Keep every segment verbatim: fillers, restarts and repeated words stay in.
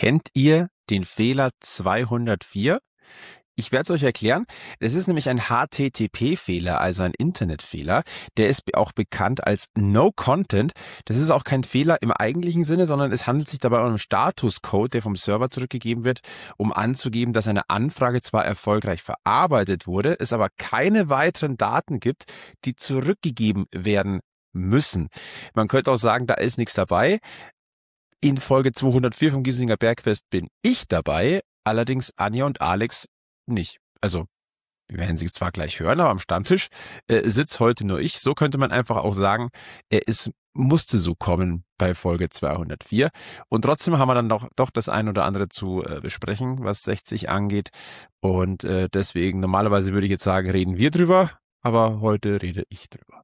Kennt ihr den Fehler zweihundertvier? Ich werde es euch erklären. Es ist nämlich ein H T T P-Fehler, also ein Internetfehler. Der ist auch bekannt als No Content. Das ist auch kein Fehler im eigentlichen Sinne, sondern es handelt sich dabei um einen Statuscode, der vom Server zurückgegeben wird, um anzugeben, dass eine Anfrage zwar erfolgreich verarbeitet wurde, es aber keine weiteren Daten gibt, die zurückgegeben werden müssen. Man könnte auch sagen, da ist nichts dabei. In Folge zweihundertvier vom Giesinger Bergfest bin ich dabei, allerdings Anja und Alex nicht. Also, wir werden sie zwar gleich hören, aber am Stammtisch äh, sitzt heute nur ich. So könnte man einfach auch sagen, äh, es musste so kommen bei Folge zweihundertvier. Und trotzdem haben wir dann doch, doch das ein oder andere zu äh, besprechen, was sechzig angeht. Und äh, deswegen, normalerweise würde ich jetzt sagen, reden wir drüber, aber heute rede ich drüber.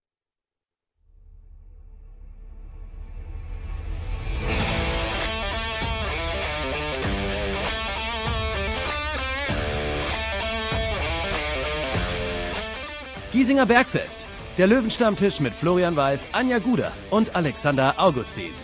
Giesinger Bergfest, der Löwenstammtisch mit Florian Weiß, Anja Guder und Alexander Augustin.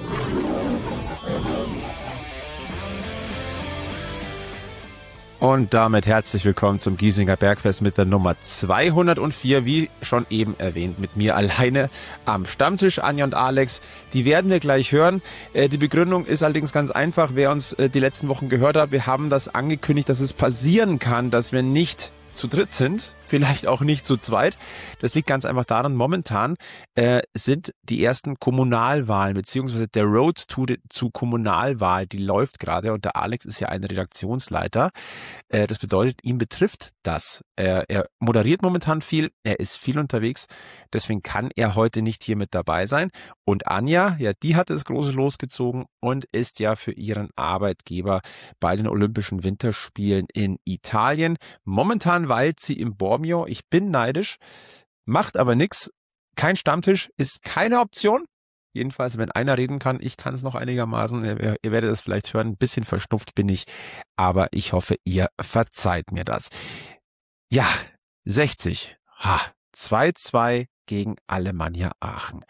Und damit herzlich willkommen zum Giesinger Bergfest mit der Nummer zweihundertvier, wie schon eben erwähnt, mit mir alleine am Stammtisch, Anja und Alex. Die werden wir gleich hören. Äh, die Begründung ist allerdings ganz einfach, wer uns äh, die letzten Wochen gehört hat, wir haben das angekündigt, dass es passieren kann, dass wir nicht zu dritt sind, vielleicht auch nicht zu zweit. Das liegt ganz einfach daran, momentan äh, sind die ersten Kommunalwahlen, beziehungsweise der Road to, the, zu Kommunalwahl, die läuft gerade und der Alex ist ja ein Redaktionsleiter. Äh, das bedeutet, ihn betrifft das. Er, er moderiert momentan viel, er ist viel unterwegs, deswegen kann er heute nicht hier mit dabei sein. Und Anja, ja, die hat das große losgezogen und ist ja für ihren Arbeitgeber bei den Olympischen Winterspielen in Italien. Momentan weilt sie im Bormio. Ich bin neidisch, macht aber nichts. Kein Stammtisch ist keine Option. Jedenfalls, wenn einer reden kann, ich kann es noch einigermaßen. Ihr, ihr werdet es vielleicht hören, ein bisschen verschnupft bin ich, aber ich hoffe, ihr verzeiht mir das. Ja, sechzig. Ha, zwei zwei gegen Alemannia Aachen.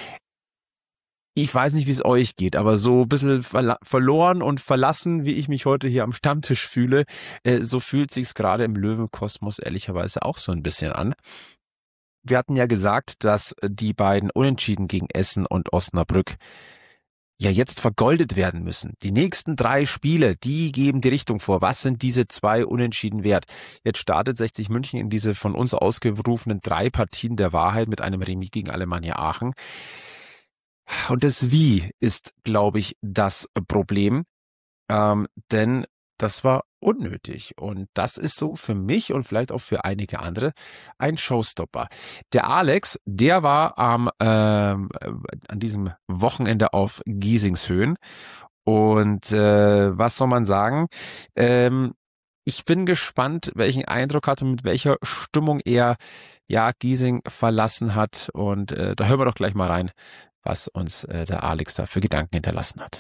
Ich weiß nicht, wie es euch geht, aber so ein bisschen verla- verloren und verlassen, wie ich mich heute hier am Stammtisch fühle, äh, so fühlt sich's gerade im Löwenkosmos ehrlicherweise auch so ein bisschen an. Wir hatten ja gesagt, dass die beiden Unentschieden gegen Essen und Osnabrück ja jetzt vergoldet werden müssen. Die nächsten drei Spiele, die geben die Richtung vor. Was sind diese zwei Unentschieden wert? Jetzt startet sechzig München in diese von uns ausgerufenen drei Partien der Wahrheit mit einem Remis gegen Alemannia Aachen. Und das Wie ist, glaube ich, das Problem, ähm, denn das war unnötig. Und das ist so für mich und vielleicht auch für einige andere ein Showstopper. Der Alex, der war am ähm, an diesem Wochenende auf Giesingshöhen. Und äh, was soll man sagen? Ähm, ich bin gespannt, welchen Eindruck hat und mit welcher Stimmung er ja Giesing verlassen hat. Und äh, da hören wir doch gleich mal rein, was uns äh, der Alex da für Gedanken hinterlassen hat.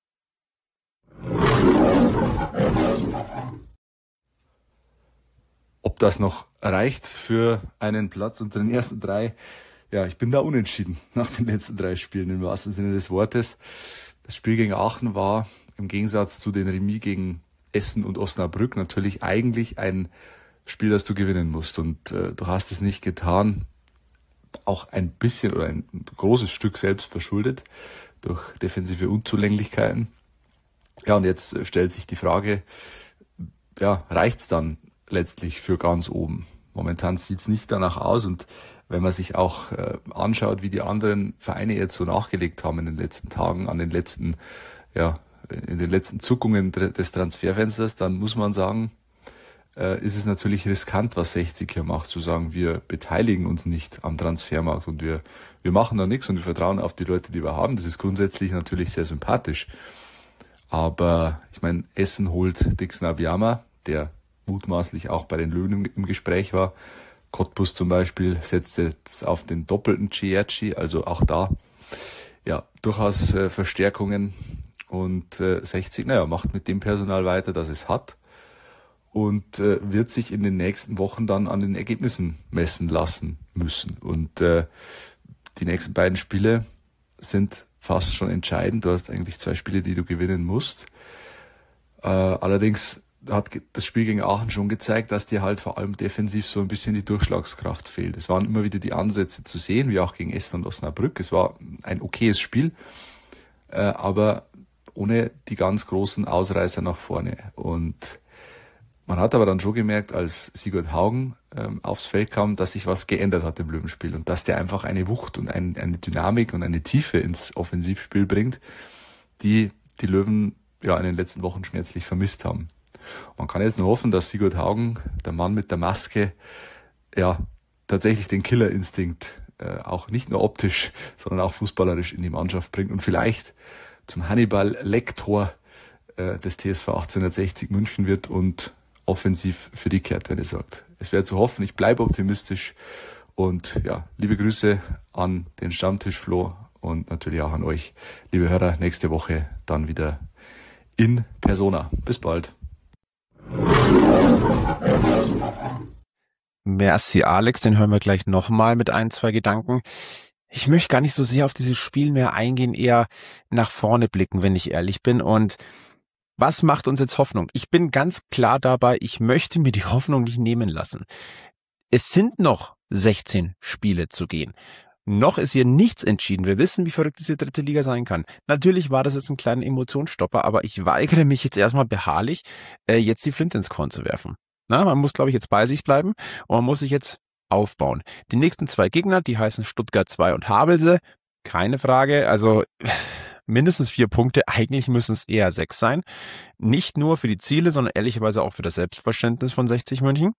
Ob das noch reicht für einen Platz unter den ersten drei, ja, ich bin da unentschieden nach den letzten drei Spielen, im wahrsten Sinne des Wortes. Das Spiel gegen Aachen war im Gegensatz zu den Remis gegen Essen und Osnabrück natürlich eigentlich ein Spiel, das du gewinnen musst. Und äh, du hast es nicht getan. Auch ein bisschen oder ein großes Stück selbst verschuldet durch defensive Unzulänglichkeiten. Ja, und jetzt stellt sich die Frage, ja, reicht's dann letztlich für ganz oben? Momentan sieht's nicht danach aus und wenn man sich auch äh, anschaut, wie die anderen Vereine jetzt so nachgelegt haben in den letzten Tagen, an den letzten, ja, in den letzten Zuckungen des Transferfensters, dann muss man sagen, äh, ist es natürlich riskant, was sechzig hier macht, zu sagen, wir beteiligen uns nicht am Transfermarkt und wir, wir machen da nichts und wir vertrauen auf die Leute, die wir haben. Das ist grundsätzlich natürlich sehr sympathisch. Aber ich meine, Essen holt Dixon Abiyama, der mutmaßlich auch bei den Löwen im, im Gespräch war. Cottbus zum Beispiel setzt jetzt auf den doppelten Ciecci, also auch da ja durchaus äh, Verstärkungen. Und äh, sechzig, naja, macht mit dem Personal weiter, das es hat. Und äh, wird sich in den nächsten Wochen dann an den Ergebnissen messen lassen müssen. Und äh, die nächsten beiden Spiele sind fast schon entscheidend. Du hast eigentlich zwei Spiele, die du gewinnen musst. Äh, allerdings hat das Spiel gegen Aachen schon gezeigt, dass dir halt vor allem defensiv so ein bisschen die Durchschlagskraft fehlt. Es waren immer wieder die Ansätze zu sehen, wie auch gegen Essen und Osnabrück. Es war ein okayes Spiel, äh, aber ohne die ganz großen Ausreißer nach vorne. Und man hat aber dann schon gemerkt, als Sigurd Haugen ähm, aufs Feld kam, dass sich was geändert hat im Löwenspiel und dass der einfach eine Wucht und ein, eine Dynamik und eine Tiefe ins Offensivspiel bringt, die die Löwen ja in den letzten Wochen schmerzlich vermisst haben. Man kann jetzt nur hoffen, dass Sigurd Haugen, der Mann mit der Maske, ja tatsächlich den Killerinstinkt äh, auch nicht nur optisch, sondern auch fußballerisch in die Mannschaft bringt und vielleicht zum Hannibal-Lektor äh, des T S V achtzehnhundertsechzig München wird und offensiv für die Kehrtwende sorgt. Es wäre zu hoffen, ich bleibe optimistisch und ja, liebe Grüße an den Stammtisch Flo und natürlich auch an euch, liebe Hörer, nächste Woche dann wieder in Persona. Bis bald. Merci Alex, den hören wir gleich nochmal mit ein, zwei Gedanken. Ich möchte gar nicht so sehr auf dieses Spiel mehr eingehen, eher nach vorne blicken, wenn ich ehrlich bin. Und was macht uns jetzt Hoffnung? Ich bin ganz klar dabei, ich möchte mir die Hoffnung nicht nehmen lassen. Es sind noch sechzehn Spiele zu gehen. Noch ist hier nichts entschieden. Wir wissen, wie verrückt diese dritte Liga sein kann. Natürlich war das jetzt ein kleiner Emotionsstopper, aber ich weigere mich jetzt erstmal beharrlich, äh, jetzt die Flinte ins Korn zu werfen. Na, man muss, glaube ich, jetzt bei sich bleiben und man muss sich jetzt aufbauen. Die nächsten zwei Gegner, die heißen Stuttgart zwei und Havelse. Keine Frage, also mindestens vier Punkte, eigentlich müssen es eher sechs sein. Nicht nur für die Ziele, sondern ehrlicherweise auch für das Selbstverständnis von sechzig München.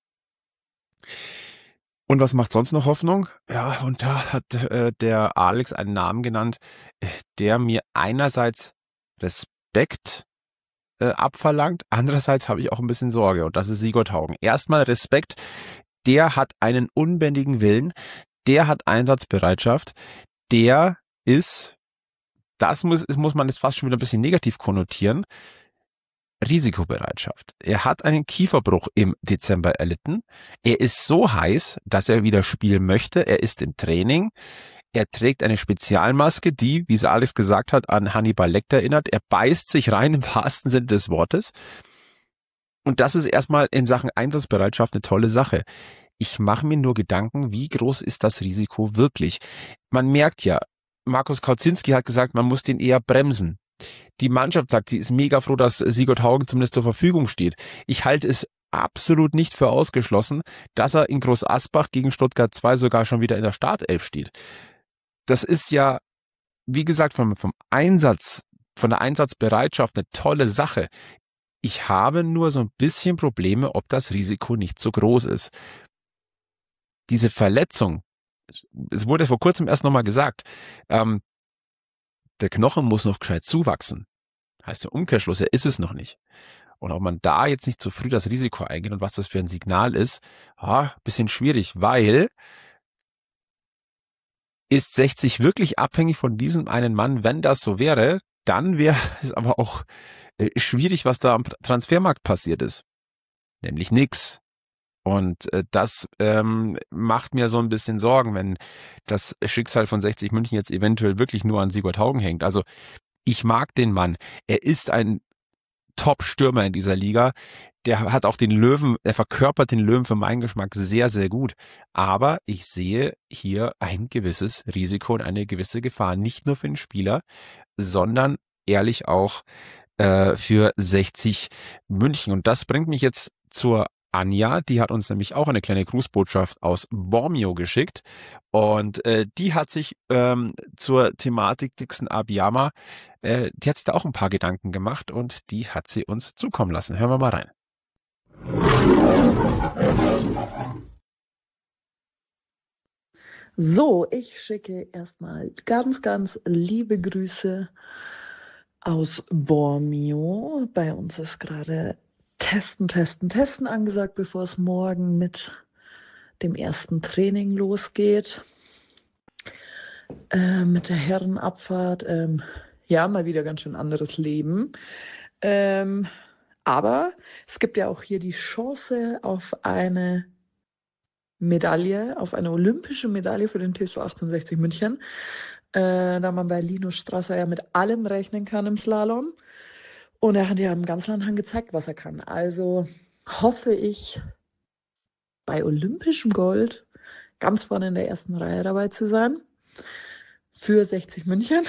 Und was macht sonst noch Hoffnung? Ja, und da hat äh, der Alex einen Namen genannt, der mir einerseits Respekt äh, abverlangt, andererseits habe ich auch ein bisschen Sorge und das ist Sigurd Haugen. Erstmal Respekt, der hat einen unbändigen Willen, der hat Einsatzbereitschaft, der ist, das muss, muss man jetzt fast schon wieder ein bisschen negativ konnotieren, Risikobereitschaft. Er hat einen Kieferbruch im Dezember erlitten. Er ist so heiß, dass er wieder spielen möchte. Er ist im Training. Er trägt eine Spezialmaske, die, wie es Alex gesagt hat, an Hannibal Lecter erinnert. Er beißt sich rein im wahrsten Sinne des Wortes. Und das ist erstmal in Sachen Einsatzbereitschaft eine tolle Sache. Ich mache mir nur Gedanken, wie groß ist das Risiko wirklich? Man merkt ja, Markus Kautzinski hat gesagt, man muss den eher bremsen. Die Mannschaft sagt, sie ist mega froh, dass Sigurd Haugen zumindest zur Verfügung steht. Ich halte es absolut nicht für ausgeschlossen, dass er in Groß Asbach gegen Stuttgart zwei sogar schon wieder in der Startelf steht. Das ist ja, wie gesagt, vom, vom Einsatz, von der Einsatzbereitschaft eine tolle Sache. Ich habe nur so ein bisschen Probleme, ob das Risiko nicht so groß ist. Diese Verletzung, es wurde vor kurzem erst nochmal gesagt, ähm, der Knochen muss noch gescheit zuwachsen. Heißt der Umkehrschluss, er ist es noch nicht. Und ob man da jetzt nicht zu früh das Risiko eingeht und was das für ein Signal ist, ah, bisschen schwierig, weil ist sechzig wirklich abhängig von diesem einen Mann? Wenn das so wäre, dann wäre es aber auch äh, schwierig, was da am Transfermarkt passiert ist. Nämlich nix. Und äh, das ähm, macht mir so ein bisschen Sorgen, wenn das Schicksal von sechzig München jetzt eventuell wirklich nur an Sigurd Haugen hängt. Also ich mag den Mann. Er ist ein Top-Stürmer in dieser Liga. Der hat auch den Löwen, er verkörpert den Löwen für meinen Geschmack sehr, sehr gut. Aber ich sehe hier ein gewisses Risiko und eine gewisse Gefahr. Nicht nur für den Spieler, sondern ehrlich auch äh, für sechzig München. Und das bringt mich jetzt zur Anja, die hat uns nämlich auch eine kleine Grußbotschaft aus Bormio geschickt und äh, die hat sich ähm, zur Thematik Dixon Abiyama, äh, die hat sich da auch ein paar Gedanken gemacht und die hat sie uns zukommen lassen. Hören wir mal rein. So, ich schicke erstmal ganz, ganz liebe Grüße aus Bormio. Bei uns ist gerade Testen, Testen, Testen angesagt, bevor es morgen mit dem ersten Training losgeht. Äh, mit der Herrenabfahrt. Ähm, ja, mal wieder ganz schön anderes Leben. Ähm, aber es gibt ja auch hier die Chance auf eine Medaille, auf eine olympische Medaille für den T S V achtzehnhundertsechzig München. äh, da man bei Linus Strasser ja mit allem rechnen kann im Slalom. Und er hat ja im Ganzlandhang gezeigt, was er kann. Also hoffe ich, bei olympischem Gold ganz vorne in der ersten Reihe dabei zu sein. Für sechzig München.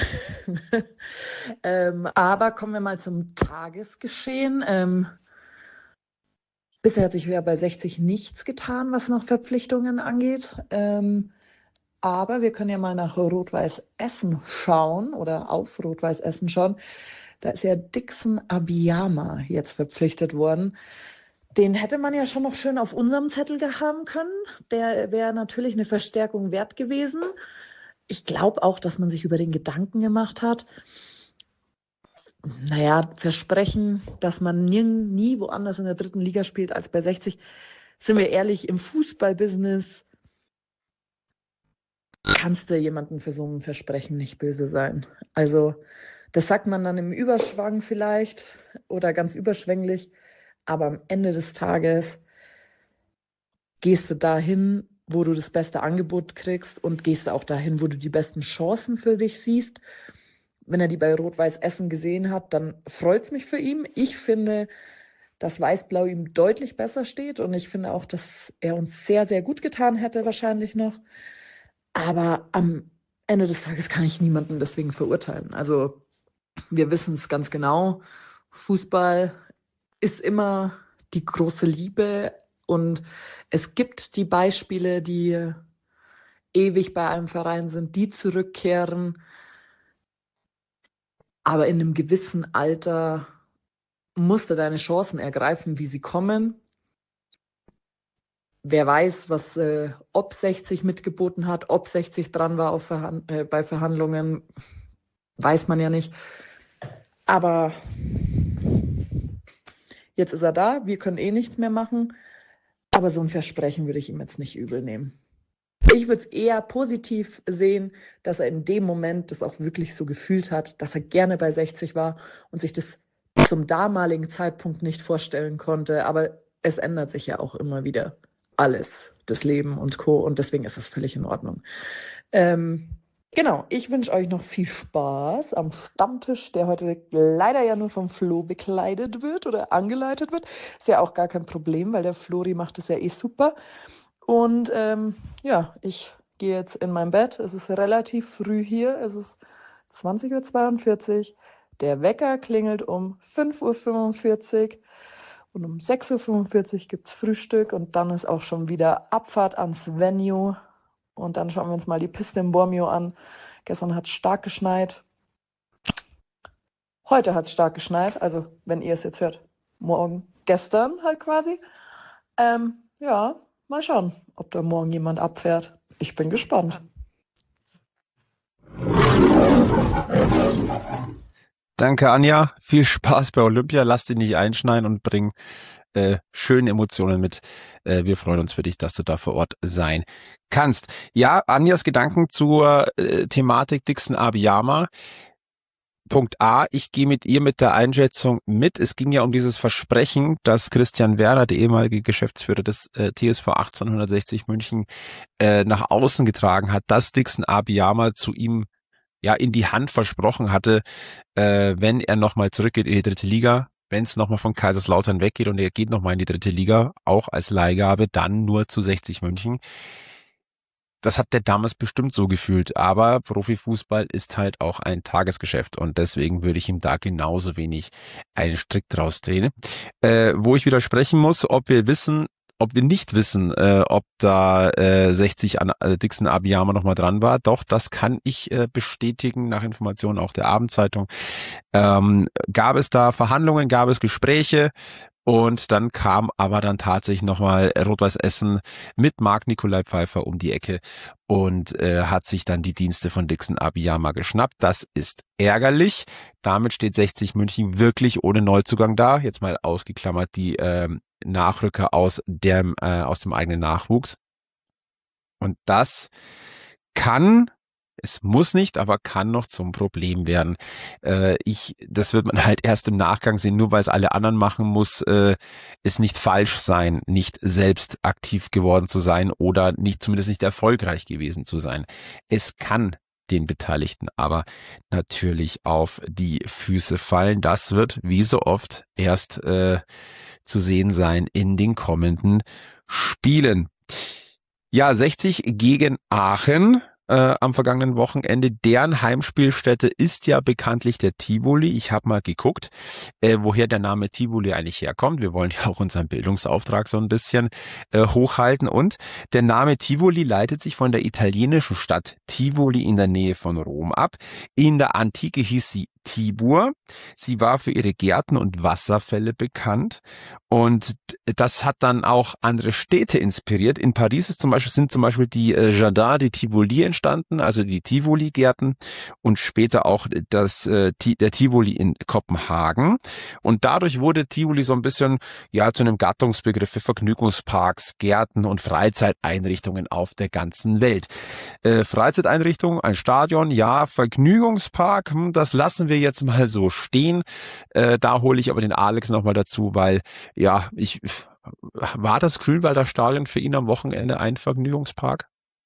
ähm, aber kommen wir mal zum Tagesgeschehen. Ähm, bisher hat sich ja bei sechzig nichts getan, was noch Verpflichtungen angeht. Ähm, aber wir können ja mal nach Rot-Weiß Essen schauen oder auf Rot-Weiß Essen schauen. Da ist ja Dixon Abiyama jetzt verpflichtet worden. Den hätte man ja schon noch schön auf unserem Zettel haben können. Der wäre natürlich eine Verstärkung wert gewesen. Ich glaube auch, dass man sich über den Gedanken gemacht hat, naja, Versprechen, dass man nie, nie woanders in der dritten Liga spielt als bei sechzig. Sind wir ehrlich, im Fußballbusiness kannst du jemanden für so ein Versprechen nicht böse sein. Also das sagt man dann im Überschwang vielleicht oder ganz überschwänglich, aber am Ende des Tages gehst du dahin, wo du das beste Angebot kriegst und gehst auch dahin, wo du die besten Chancen für dich siehst. Wenn er die bei Rot-Weiß Essen gesehen hat, dann freut es mich für ihn. Ich finde, dass Weiß-Blau ihm deutlich besser steht und ich finde auch, dass er uns sehr, sehr gut getan hätte wahrscheinlich noch. Aber am Ende des Tages kann ich niemanden deswegen verurteilen. Also wir wissen es ganz genau, Fußball ist immer die große Liebe und es gibt die Beispiele, die ewig bei einem Verein sind, die zurückkehren. Aber in einem gewissen Alter musst du deine Chancen ergreifen, wie sie kommen. Wer weiß, was äh, ob sechzig mitgeboten hat, ob sechzig dran war auf Verhand- äh, bei Verhandlungen, weiß man ja nicht. Aber jetzt ist er da, wir können eh nichts mehr machen. Aber so ein Versprechen würde ich ihm jetzt nicht übel nehmen. Ich würde es eher positiv sehen, dass er in dem Moment das auch wirklich so gefühlt hat, dass er gerne bei sechzig war und sich das zum damaligen Zeitpunkt nicht vorstellen konnte. Aber es ändert sich ja auch immer wieder alles, das Leben und Co. Und deswegen ist es völlig in Ordnung. Ähm, genau, ich wünsche euch noch viel Spaß am Stammtisch, der heute leider ja nur vom Flo bekleidet wird oder angeleitet wird. Ist ja auch gar kein Problem, weil der Flori macht es ja eh super. Und ähm, ja, ich gehe jetzt in mein Bett. Es ist relativ früh hier. Es ist zwanzig Uhr zweiundvierzig. Der Wecker klingelt um fünf Uhr fünfundvierzig. Und um sechs Uhr fünfundvierzig gibt es Frühstück. Und dann ist auch schon wieder Abfahrt ans Venue. Und dann schauen wir uns mal die Piste in Bormio an. Gestern hat es stark geschneit. Heute hat es stark geschneit. Also, wenn ihr es jetzt hört, morgen, gestern halt quasi. Ähm, ja, mal schauen, ob da morgen jemand abfährt. Ich bin gespannt. Danke, Anja. Viel Spaß bei Olympia. Lass dich nicht einschneiden und bring äh, schöne Emotionen mit. Äh, wir freuen uns für dich, dass du da vor Ort sein kannst. Ja, Anjas Gedanken zur äh, Thematik Dixon Abiyama. Punkt A, ich gehe mit ihr mit der Einschätzung mit. Es ging ja um dieses Versprechen, dass Christian Werner, der ehemalige Geschäftsführer des äh, T S V achtzehnhundertsechzig München, äh, nach außen getragen hat, dass Dixon Abiyama zu ihm ja in die Hand versprochen hatte, äh, wenn er nochmal zurückgeht in die dritte Liga, wenn es nochmal von Kaiserslautern weggeht und er geht nochmal in die dritte Liga, auch als Leihgabe, dann nur zu sechzig München. Das hat der damals bestimmt so gefühlt, aber Profifußball ist halt auch ein Tagesgeschäft und deswegen würde ich ihm da genauso wenig einen Strick draus drehen. Äh, wo ich widersprechen muss, ob wir wissen, ob wir nicht wissen, äh, ob da äh, sechzig an äh, Dixon Abiyama nochmal dran war. Doch, das kann ich äh, bestätigen nach Informationen auch der Abendzeitung. Ähm, gab es da Verhandlungen, gab es Gespräche? Und dann kam aber dann tatsächlich nochmal Rot-Weiß Essen mit Marc Nikolai Pfeiffer um die Ecke und äh, hat sich dann die Dienste von Dixon Abiyama geschnappt. Das ist ärgerlich. Damit steht sechzig München wirklich ohne Neuzugang da. Jetzt mal ausgeklammert die ähm, Nachrücker aus dem, äh, aus dem eigenen Nachwuchs. Und das kann... Es muss nicht, aber kann noch zum Problem werden. Äh, ich, das wird man halt erst im Nachgang sehen. Nur weil es alle anderen machen, muss äh, es nicht falsch sein, nicht selbst aktiv geworden zu sein oder nicht, zumindest nicht erfolgreich gewesen zu sein. Es kann den Beteiligten aber natürlich auf die Füße fallen. Das wird wie so oft erst äh, zu sehen sein in den kommenden Spielen. Ja, sechzig gegen Aachen. Äh, am vergangenen Wochenende. Deren Heimspielstätte ist ja bekanntlich der Tivoli. Ich habe mal geguckt, äh, woher der Name Tivoli eigentlich herkommt. Wir wollen ja auch unseren Bildungsauftrag so ein bisschen äh, hochhalten. Und der Name Tivoli leitet sich von der italienischen Stadt Tivoli in der Nähe von Rom ab. In der Antike hieß sie Tibur. Sie war für ihre Gärten und Wasserfälle bekannt. Und das hat dann auch andere Städte inspiriert. In Paris ist zum Beispiel, sind zum Beispiel die äh, Jardins de Tivoli entstanden, also die Tivoli-Gärten, und später auch das äh, der Tivoli in Kopenhagen. Und dadurch wurde Tivoli so ein bisschen ja zu einem Gattungsbegriff für Vergnügungsparks, Gärten und Freizeiteinrichtungen auf der ganzen Welt. Äh, Freizeiteinrichtungen, ein Stadion, ja, Vergnügungspark, hm, das lassen wir jetzt mal so stehen. Äh, da hole ich aber den Alex nochmal dazu, weil ja, ich war das Grünwalder Stadion für ihn am Wochenende ein Vergnügungspark?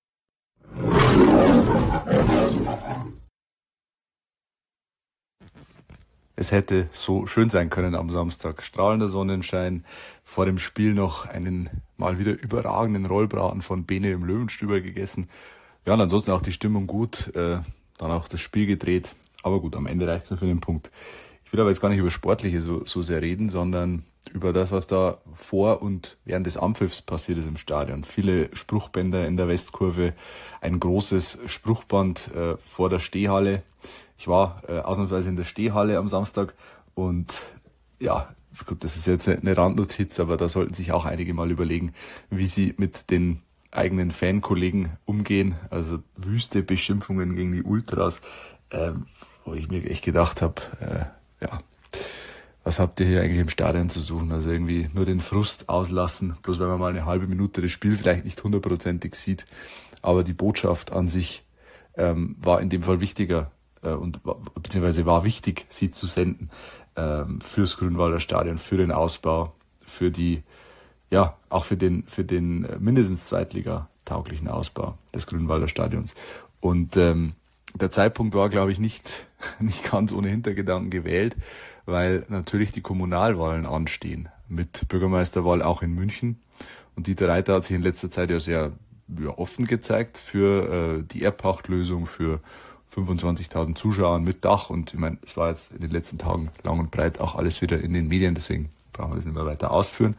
Es hätte so schön sein können am Samstag. Strahlender Sonnenschein, vor dem Spiel noch einen mal wieder überragenden Rollbraten von Bene im Löwenstüber gegessen. Ja, und ansonsten auch die Stimmung gut, äh, dann auch das Spiel gedreht. Aber gut, am Ende reicht es nur für den Punkt. Ich will aber jetzt gar nicht über Sportliche so, so sehr reden, sondern über das, was da vor und während des Anpfiffs passiert ist im Stadion. Viele Spruchbänder in der Westkurve, ein großes Spruchband äh, vor der Stehhalle. Ich war äh, ausnahmsweise in der Stehhalle am Samstag und ja, gut, das ist jetzt eine Randnotiz, aber da sollten sich auch einige mal überlegen, wie sie mit den eigenen Fankollegen umgehen. Also wüste Beschimpfungen gegen die Ultras, äh, wo ich mir echt gedacht habe, äh, ja, was habt ihr hier eigentlich im Stadion zu suchen? Also irgendwie nur den Frust auslassen, bloß wenn man mal eine halbe Minute das Spiel vielleicht nicht hundertprozentig sieht. Aber die Botschaft an sich ähm, war in dem Fall wichtiger äh, und beziehungsweise war wichtig, sie zu senden ähm, fürs Grünwalder Stadion, für den Ausbau, für die, ja, auch für den, für den mindestens Zweitliga-tauglichen Ausbau des Grünwalder Stadions. Und ähm, der Zeitpunkt war, glaube ich, nicht, nicht ganz ohne Hintergedanken gewählt, weil natürlich die Kommunalwahlen anstehen, mit Bürgermeisterwahl auch in München. Und Dieter Reiter hat sich in letzter Zeit ja sehr ja, offen gezeigt für äh, die Erbpachtlösung, für fünfundzwanzigtausend Zuschauer mit Dach. Und ich meine, es war jetzt in den letzten Tagen lang und breit auch alles wieder in den Medien, deswegen brauchen wir das nicht mehr weiter ausführen.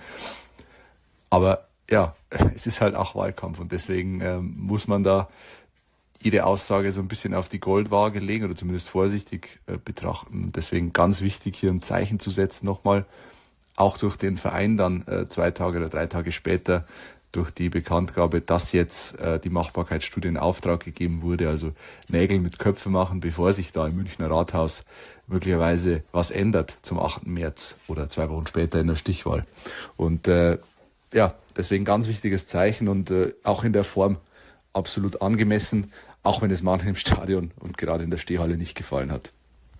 Aber ja, es ist halt auch Wahlkampf und deswegen ähm, muss man da jede Aussage so ein bisschen auf die Goldwaage legen oder zumindest vorsichtig äh, betrachten. Deswegen ganz wichtig, hier ein Zeichen zu setzen nochmal, auch durch den Verein dann äh, zwei Tage oder drei Tage später durch die Bekanntgabe, dass jetzt äh, die Machbarkeitsstudie in Auftrag gegeben wurde, also Nägel mit Köpfen machen, bevor sich da im Münchner Rathaus möglicherweise was ändert zum achten März oder zwei Wochen später in der Stichwahl. Und äh, ja, deswegen ganz wichtiges Zeichen und äh, auch in der Form absolut angemessen, auch wenn es manchen im Stadion und gerade in der Stehhalle nicht gefallen hat.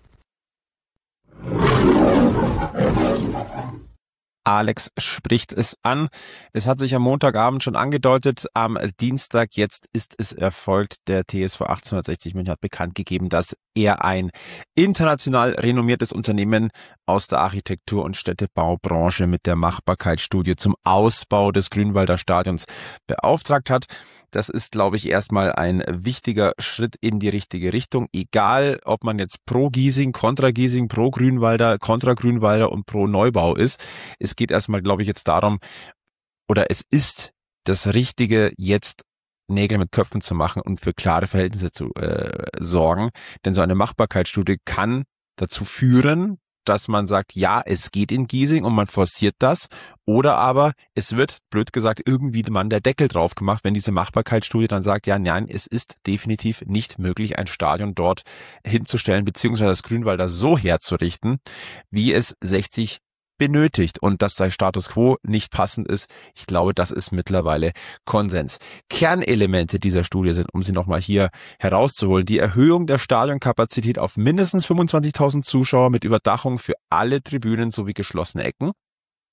Alex spricht es an. Es hat sich am Montagabend schon angedeutet. Am Dienstag jetzt ist es erfolgt. Der T S V achtzehnhundertsechzig München hat bekannt gegeben, dass er ein international renommiertes Unternehmen aus der Architektur- und Städtebaubranche mit der Machbarkeitsstudie zum Ausbau des Grünwalder Stadions beauftragt hat. Das ist, glaube ich, erstmal ein wichtiger Schritt in die richtige Richtung. Egal, ob man jetzt pro Giesing, kontra Giesing, pro Grünwalder, kontra Grünwalder und pro Neubau ist. Es geht erstmal, glaube ich, jetzt darum, oder es ist das Richtige, jetzt Nägel mit Köpfen zu machen und für klare Verhältnisse zu äh, sorgen. Denn so eine Machbarkeitsstudie kann dazu führen, dass man sagt, ja, es geht in Giesing und man forciert das. Oder aber es wird, blöd gesagt, irgendwie man der Deckel drauf gemacht, wenn diese Machbarkeitsstudie dann sagt, ja, nein, es ist definitiv nicht möglich, ein Stadion dort hinzustellen, beziehungsweise das Grünwalder so herzurichten, wie es sechzig benötigt und dass der Status quo nicht passend ist. Ich glaube, das ist mittlerweile Konsens. Kernelemente dieser Studie sind, um sie nochmal hier herauszuholen, die Erhöhung der Stadionkapazität auf mindestens fünfundzwanzigtausend Zuschauer mit Überdachung für alle Tribünen sowie geschlossene Ecken.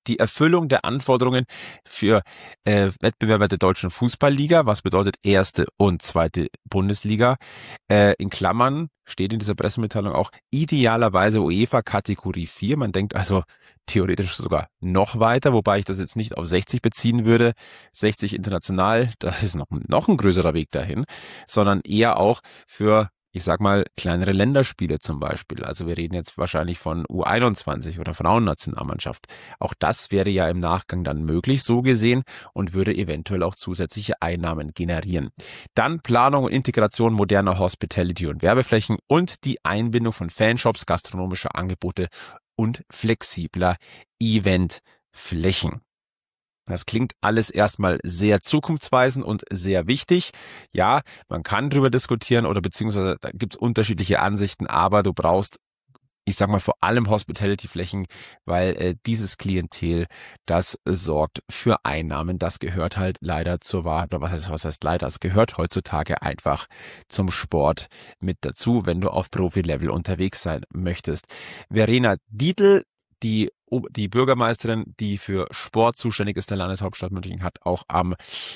die Erfüllung der Anforderungen für äh, Wettbewerber der deutschen Fußballliga, was bedeutet erste und zweite Bundesliga, äh, in Klammern steht in dieser Pressemitteilung auch idealerweise UEFA Kategorie vier. Man denkt also theoretisch sogar noch weiter, wobei ich das jetzt nicht auf sechzig beziehen würde. sechzig international, das ist noch, noch ein größerer Weg dahin, sondern eher auch für, ich sag mal, kleinere Länderspiele zum Beispiel. Also wir reden jetzt wahrscheinlich von U einundzwanzig oder Frauennationalmannschaft. Auch das wäre ja im Nachgang dann möglich, so gesehen, und würde eventuell auch zusätzliche Einnahmen generieren. Dann Planung und Integration moderner Hospitality- und Werbeflächen und die Einbindung von Fanshops, gastronomischer Angebote und flexibler Eventflächen. Das klingt alles erstmal sehr zukunftsweisend und sehr wichtig. Ja, man kann drüber diskutieren oder beziehungsweise da gibt es unterschiedliche Ansichten, aber du brauchst, ich sag mal, vor allem Hospitality-Flächen, weil äh, dieses Klientel, das sorgt für Einnahmen. Das gehört halt leider zur Wahrheit, oder was heißt, was heißt leider, es gehört heutzutage einfach zum Sport mit dazu, wenn du auf Profi-Level unterwegs sein möchtest. Verena Dietl, die Die Bürgermeisterin, die für Sport zuständig ist der Landeshauptstadt München, hat auch am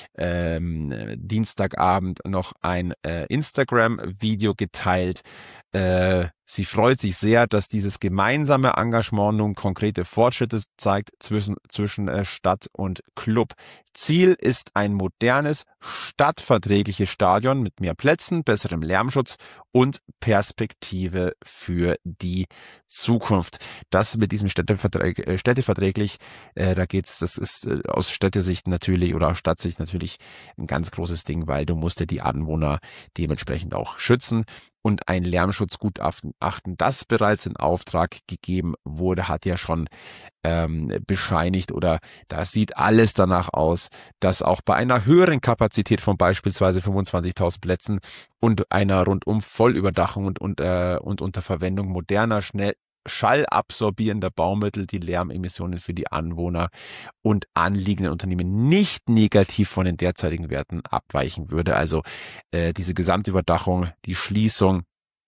ähm, Dienstagabend noch ein äh, Instagram-Video geteilt. Äh, sie freut sich sehr, dass dieses gemeinsame Engagement nun konkrete Fortschritte zeigt zwischen, zwischen äh, Stadt und Club. Ziel ist ein modernes, stadtverträgliches Stadion mit mehr Plätzen, besserem Lärmschutz und Perspektive für die Zukunft. Das mit diesem Städtevertrag, äh, städteverträglich, äh, da geht's, das ist äh, aus Städtesicht natürlich oder aus Stadtsicht natürlich ein ganz großes Ding, weil du musst ja die Anwohner dementsprechend auch schützen. Und ein Lärmschutzgutachten, das bereits in Auftrag gegeben wurde, hat ja schon ähm, bescheinigt oder da sieht alles danach aus, dass auch bei einer höheren Kapazität von beispielsweise fünfundzwanzigtausend Plätzen und einer rundum Vollüberdachung und, und, äh, und unter Verwendung moderner, schnell schallabsorbierender Baumittel die Lärmemissionen für die Anwohner und anliegenden Unternehmen nicht negativ von den derzeitigen Werten abweichen würde. Also äh, diese Gesamtüberdachung, die Schließung,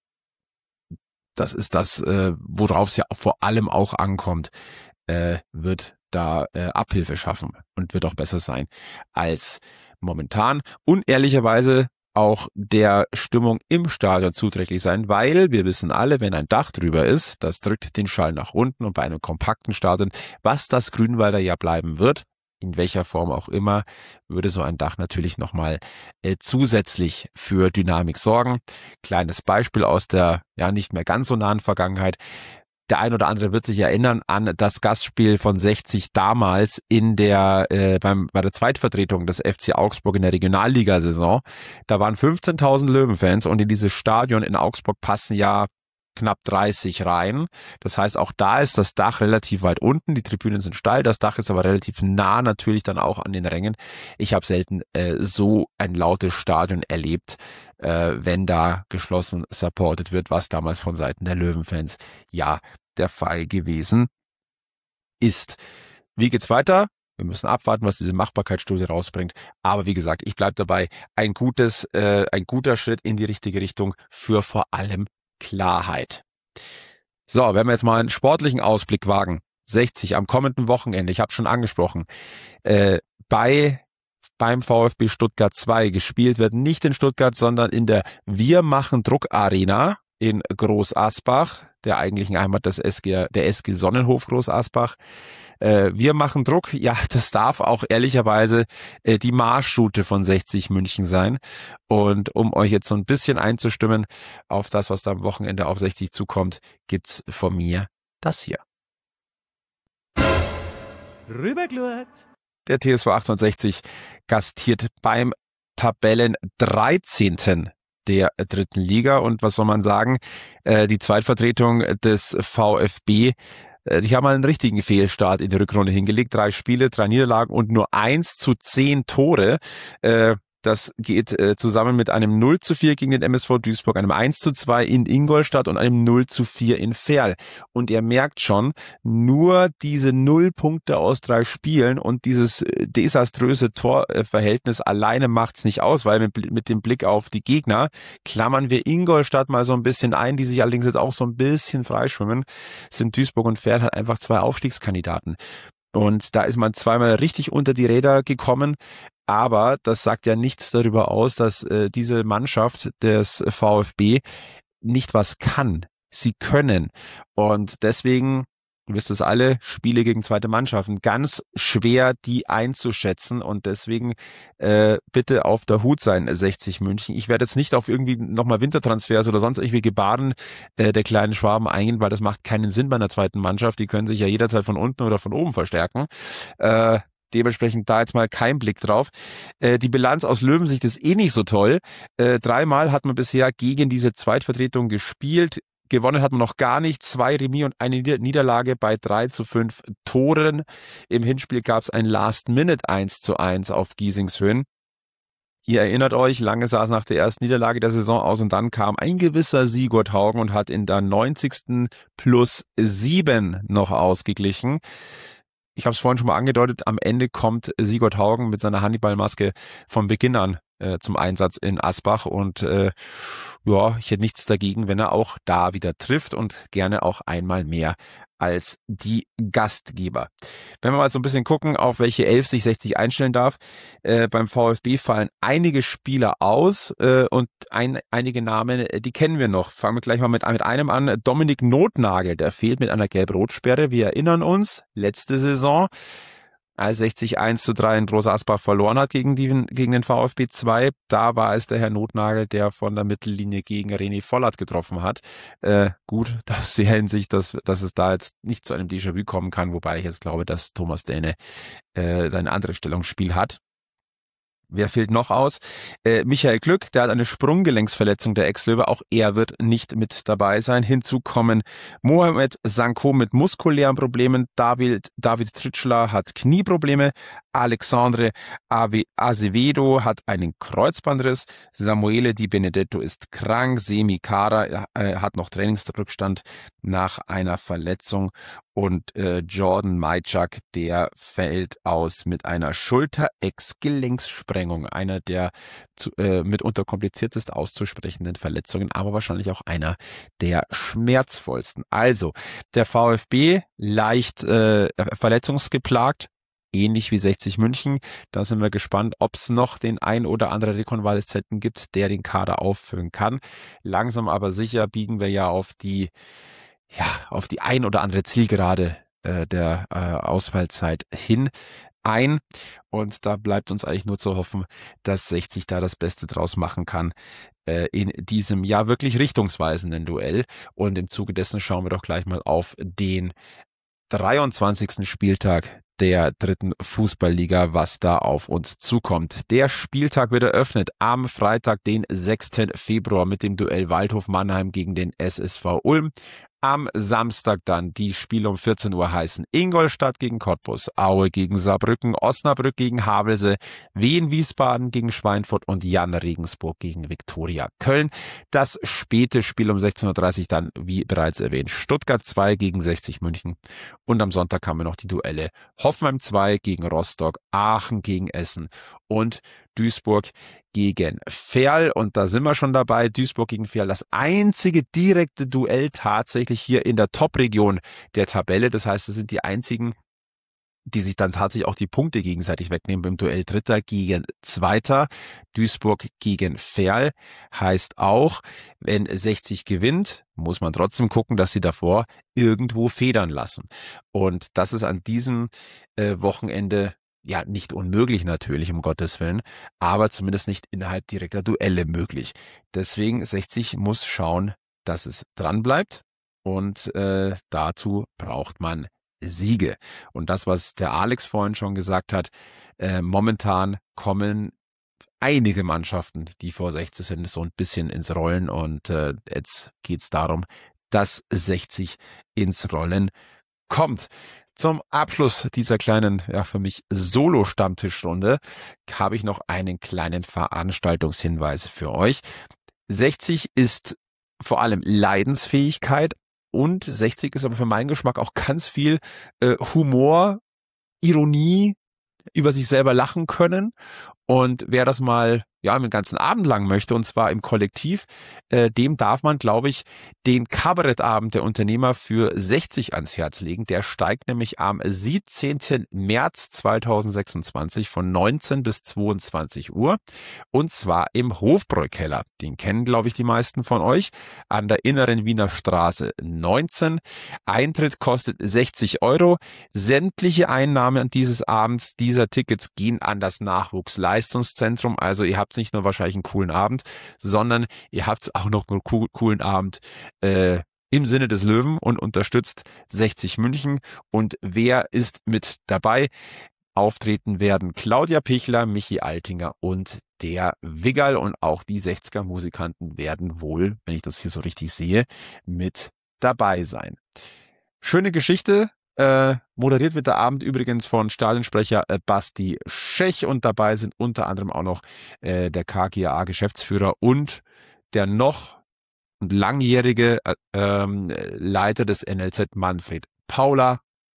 das ist das, äh, worauf es ja vor allem auch ankommt, äh, wird da äh, Abhilfe schaffen und wird auch besser sein als momentan. Und ehrlicherweise auch der Stimmung im Stadion zuträglich sein, weil wir wissen alle, wenn ein Dach drüber ist, das drückt den Schall nach unten und bei einem kompakten Stadion, was das Grünwalder ja bleiben wird, in welcher Form auch immer, würde so ein Dach natürlich nochmal äh, zusätzlich für Dynamik sorgen. Kleines Beispiel aus der ja nicht mehr ganz so nahen Vergangenheit. Der ein oder andere wird sich erinnern an das Gastspiel von sechzig damals in der äh, beim bei der Zweitvertretung des F C Augsburg in der Regionalligasaison. Da waren fünfzehntausend Löwenfans und in dieses Stadion in Augsburg passen ja knapp dreißig rein. Das heißt, auch da ist das Dach relativ weit unten, die Tribünen sind steil, das Dach ist aber relativ nah natürlich dann auch an den Rängen. Ich habe selten äh, so ein lautes Stadion erlebt, äh, wenn da geschlossen supported wird, was damals von Seiten der Löwenfans ja der Fall gewesen ist. Wie geht's weiter? Wir müssen abwarten, was diese Machbarkeitsstudie rausbringt. Aber wie gesagt, ich bleibe dabei. Ein gutes, äh, ein guter Schritt in die richtige Richtung für vor allem Klarheit. So, wenn wir jetzt mal einen sportlichen Ausblick wagen. sechzig am kommenden Wochenende, ich habe schon angesprochen, äh, bei beim VfB Stuttgart zwei gespielt wird, nicht in Stuttgart, sondern in der Wir machen Druck Arena in Groß Asbach, der eigentlichen Heimat des S G, der S G Sonnenhof Groß Asbach. Äh, wir machen Druck, ja, das darf auch ehrlicherweise äh, die Marschroute von sechzig München sein. Und um euch jetzt so ein bisschen einzustimmen auf das, was da am Wochenende auf sechzig zukommt, gibt's von mir das hier. Rüberglut. Der T S V achtzehnhundertsechzig gastiert beim Tabellen dreizehnten der dritten Liga. Und was soll man sagen? Äh, die Zweitvertretung des VfB, äh, die haben mal einen richtigen Fehlstart in der Rückrunde hingelegt. Drei Spiele, drei Niederlagen und nur eins zu zehn Tore. Äh, Das geht äh, zusammen mit einem null zu vier gegen den M S V Duisburg, einem eins zu zwei in Ingolstadt und einem null zu vier in Verl. Und ihr merkt schon, nur diese null Punkte aus drei Spielen und dieses äh, desaströse Torverhältnis alleine macht's nicht aus, weil mit, mit dem Blick auf die Gegner klammern wir Ingolstadt mal so ein bisschen ein, die sich allerdings jetzt auch so ein bisschen freischwimmen, sind Duisburg und Verl halt einfach zwei Aufstiegskandidaten. Und da ist man zweimal richtig unter die Räder gekommen. Aber das sagt ja nichts darüber aus, dass äh, diese Mannschaft des VfB nicht was kann. Sie können. Und deswegen, ihr wisst es alle, Spiele gegen zweite Mannschaften, ganz schwer, die einzuschätzen. Und deswegen äh, bitte auf der Hut sein, sechzig München. Ich werde jetzt nicht auf irgendwie nochmal Wintertransfers oder sonst irgendwelche Gebaren äh, der kleinen Schwaben eingehen, weil das macht keinen Sinn bei einer zweiten Mannschaft. Die können sich ja jederzeit von unten oder von oben verstärken. Äh, Dementsprechend da jetzt mal kein Blick drauf. Äh, die Bilanz aus Löwensicht ist eh nicht so toll. Äh, dreimal hat man bisher gegen diese Zweitvertretung gespielt. Gewonnen hat man noch gar nicht. Zwei Remis und eine Niederlage bei drei zu fünf Toren. Im Hinspiel gab es ein Last-Minute eins zu eins auf Giesingshöhen. Ihr erinnert euch, lange sah es nach der ersten Niederlage der Saison aus und dann kam ein gewisser Sigurd Haugen und hat in der neunzigsten plus sieben noch ausgeglichen. Ich habe es vorhin schon mal angedeutet, am Ende kommt Sigurd Haugen mit seiner Hannibal-Maske von Beginn an äh, zum Einsatz in Asbach und äh, ja, ich hätte nichts dagegen, wenn er auch da wieder trifft und gerne auch einmal mehr als die Gastgeber. Wenn wir mal so ein bisschen gucken, auf welche Elf sich sechzig einstellen darf, äh, beim VfB fallen einige Spieler aus äh, und ein, einige Namen, äh, die kennen wir noch. Fangen wir gleich mal mit, mit einem an. Dominik Notnagel, der fehlt mit einer Gelb-Rot-Sperre. Wir erinnern uns, letzte Saison, als sechzig eins zu drei in Groß Asbach verloren hat gegen, die, gegen den VfB zwei. Da war es der Herr Notnagel, der von der Mittellinie gegen René Vollert getroffen hat. Äh, gut, aus der Hinsicht, dass, dass es da jetzt nicht zu einem Déjà-vu kommen kann, wobei ich jetzt glaube, dass Thomas Däne äh, ein anderes Stellungsspiel hat. Wer fehlt noch aus? Äh, Michael Glück, der hat eine Sprunggelenksverletzung der Ex-Löwe. Auch er wird nicht mit dabei sein. Hinzu kommen Mohamed Sanko mit muskulären Problemen. David, David Tritschler hat Knieprobleme. Alexandre Azevedo hat einen Kreuzbandriss. Samuele Di Benedetto ist krank. Semi Kara äh, hat noch Trainingsrückstand nach einer Verletzung. Und äh, Jordan Majczak, der fällt aus mit einer Schulter-Ex-Gelenkssprengung. Einer der zu, äh, mitunter kompliziertest auszusprechenden Verletzungen, aber wahrscheinlich auch einer der schmerzvollsten. Also, der VfB leicht äh, verletzungsgeplagt. Ähnlich wie sechzig München. Da sind wir gespannt, ob es noch den ein oder anderen Rekonvaleszenten gibt, der den Kader auffüllen kann. Langsam aber sicher biegen wir ja auf die, ja, auf die ein oder andere Zielgerade äh, der äh, Ausfallzeit hin ein. Und da bleibt uns eigentlich nur zu hoffen, dass sechzig da das Beste draus machen kann äh, in diesem ja wirklich richtungsweisenden Duell. Und im Zuge dessen schauen wir doch gleich mal auf den dreiundzwanzigsten Spieltag der dritten Fußballliga, was da auf uns zukommt. Der Spieltag wird eröffnet am Freitag, den sechsten Februar mit dem Duell Waldhof Mannheim gegen den S S V Ulm. Am Samstag dann die Spiele um vierzehn Uhr heißen Ingolstadt gegen Cottbus, Aue gegen Saarbrücken, Osnabrück gegen Havelse, Wien Wiesbaden gegen Schweinfurt und Jan Regensburg gegen Viktoria Köln. Das späte Spiel um sechzehn Uhr dreißig dann, wie bereits erwähnt, Stuttgart zwei gegen sechzig München. Und am Sonntag haben wir noch die Duelle Hoffenheim zwei gegen Rostock, Aachen gegen Essen und Duisburg gegen Verl. Und da sind wir schon dabei. Duisburg gegen Verl, das einzige direkte Duell tatsächlich hier in der Top-Region der Tabelle. Das heißt, es sind die einzigen, die sich dann tatsächlich auch die Punkte gegenseitig wegnehmen beim Duell Dritter gegen Zweiter. Duisburg gegen Verl heißt auch, wenn sechzig gewinnt, muss man trotzdem gucken, dass sie davor irgendwo federn lassen. Und das ist an diesem äh, Wochenende ja nicht unmöglich natürlich, um Gottes Willen, aber zumindest nicht innerhalb direkter Duelle möglich. Deswegen sechzig muss schauen, dass es dran bleibt und äh, dazu braucht man Siege. Und das, was der Alex vorhin schon gesagt hat, äh, momentan kommen einige Mannschaften, die vor sechzig sind, so ein bisschen ins Rollen und äh, jetzt geht's darum, dass sechzig ins Rollen kommt. Zum Abschluss dieser kleinen, ja für mich Solo-Stammtischrunde habe ich noch einen kleinen Veranstaltungshinweis für euch. sechzig ist vor allem Leidensfähigkeit und sechzig ist aber für meinen Geschmack auch ganz viel äh, Humor, Ironie, über sich selber lachen können. Und wer das mal ja, den ganzen Abend lang möchte, und zwar im Kollektiv, äh, dem darf man, glaube ich, den Kabarettabend der Unternehmer für sechzig ans Herz legen. Der steigt nämlich am siebzehnten März zweitausendsechsundzwanzig von neunzehn bis zweiundzwanzig Uhr, und zwar im Hofbräukeller. Den kennen, glaube ich, die meisten von euch, an der Inneren Wiener Straße neunzehn. Eintritt kostet sechzig Euro. Sämtliche Einnahmen dieses Abends, dieser Tickets, gehen an das Nachwuchsleistungszentrum. Also ihr habt nicht nur wahrscheinlich einen coolen Abend, sondern ihr habt auch noch einen coolen Abend äh, im Sinne des Löwen und unterstützt sechzig München. Und wer ist mit dabei? Auftreten werden Claudia Pichler, Michi Altinger und der Wiggerl, und auch die sechziger Musikanten werden wohl, wenn ich das hier so richtig sehe, mit dabei sein. Schöne Geschichte. Äh, moderiert wird der Abend übrigens von Stadionsprecher äh, Basti Schech, und dabei sind unter anderem auch noch äh, der K G A A-Geschäftsführer und der noch langjährige äh, ähm, Leiter des N L Z Manfred Paula,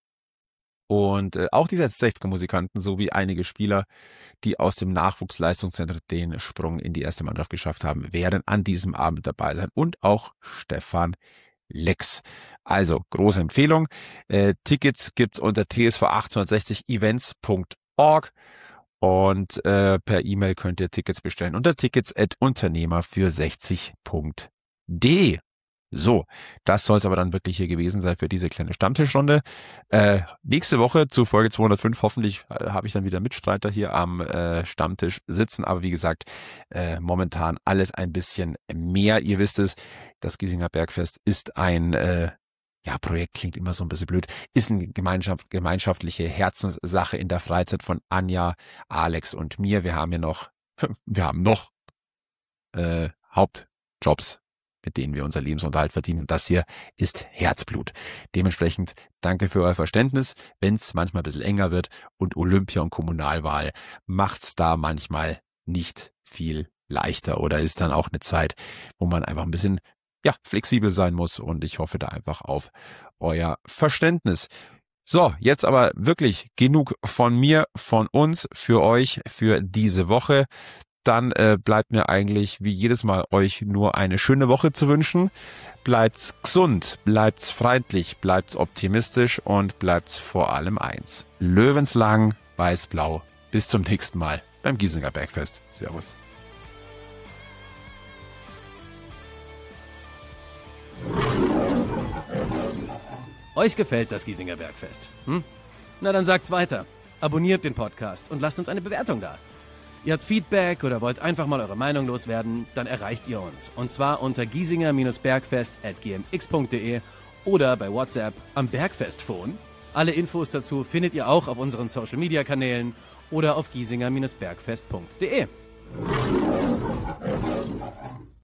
und äh, auch die sechziger Musikanten sowie einige Spieler, die aus dem Nachwuchsleistungszentrum den Sprung in die erste Mannschaft geschafft haben, werden an diesem Abend dabei sein, und auch Stefan Lex. Also, große Empfehlung. Äh, Tickets gibt's unter t s v achthundertsechzig events punkt org, und äh, per E-Mail könnt ihr Tickets bestellen unter tickets at unternehmer für sechzig punkt de. So, das soll es aber dann wirklich hier gewesen sein für diese kleine Stammtischrunde. Äh, nächste Woche zu Folge zweihundertfünf, hoffentlich äh, habe ich dann wieder Mitstreiter hier am äh, Stammtisch sitzen. Aber wie gesagt, äh, momentan alles ein bisschen mehr. Ihr wisst es, das Giesinger Bergfest ist ein äh, ja, Projekt klingt immer so ein bisschen blöd, ist eine Gemeinschaft, gemeinschaftliche Herzenssache in der Freizeit von Anja, Alex und mir. Wir haben ja noch, wir haben noch äh, Hauptjobs, mit denen wir unser Lebensunterhalt verdienen. Und das hier ist Herzblut. Dementsprechend danke für euer Verständnis. Wenn es manchmal ein bisschen enger wird und Olympia und Kommunalwahl, macht's da manchmal nicht viel leichter, oder ist dann auch eine Zeit, wo man einfach ein bisschen ja flexibel sein muss, und ich hoffe da einfach auf euer Verständnis. So, jetzt aber wirklich genug von mir, von uns, für euch, für diese Woche. Dann äh, bleibt mir eigentlich wie jedes Mal euch nur eine schöne Woche zu wünschen. Bleibt's gesund, bleibt's freundlich, bleibt's optimistisch und bleibt's vor allem eins: Löwenslang, weiß-blau. Bis zum nächsten Mal beim Giesinger Bergfest. Servus. Euch gefällt das Giesinger Bergfest? Hm? Na, dann sagt's weiter. Abonniert den Podcast und lasst uns eine Bewertung da. Ihr habt Feedback oder wollt einfach mal eure Meinung loswerden, dann erreicht ihr uns. Und zwar unter giesinger-bergfest at g m x punkt de oder bei WhatsApp am Bergfestphone. Alle Infos dazu findet ihr auch auf unseren Social-Media-Kanälen oder auf giesinger-bergfest punkt de.